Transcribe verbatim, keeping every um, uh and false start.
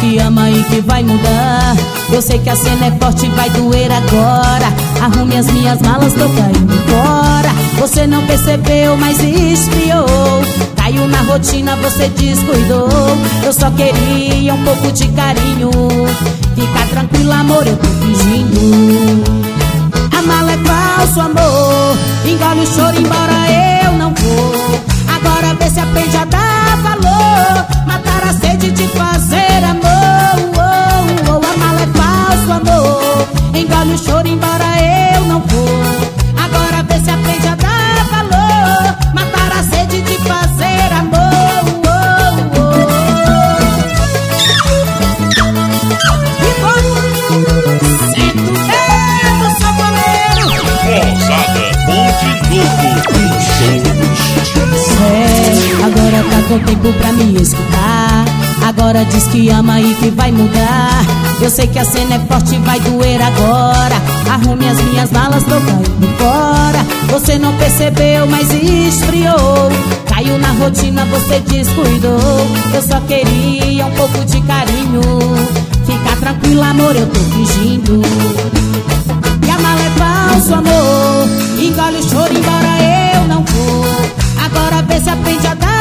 que ama e que vai mudar. Eu sei que a cena é forte, vai doer agora. Arrume as minhas malas, tô caindo fora. Você não percebeu, mas esfriou. Caiu na rotina, você descuidou. Eu só queria um pouco de carinho. Fica tranquila, amor, eu tô fingindo. A mala é falso, amor. Engole o choro, embora eu não vou. Agora vê se aprende a dar valor. Matar a sede de fazer amor. oh, oh, oh. A mala é falso, amor. Engole o choro, embora eu não vou. Agora vê se aprende a dar valor. Matar a sede de fazer amor. oh, oh, oh. E vamos. Sinto o dedo, sanfoneiro. Moçada, bom de novo. Um show. É, agora tá com tempo pra me escutar. Agora diz que ama e que vai mudar. Eu sei que a cena é forte, vai doer agora. Arrume as minhas malas, tô caindo fora. Você não percebeu, mas esfriou. Caiu na rotina, você descuidou. Eu só queria um pouco de carinho. Fica tranquila, amor, eu tô fingindo. E a mala é falso, amor. Engole o choro, embora eu não vou. Agora vê se aprende a dar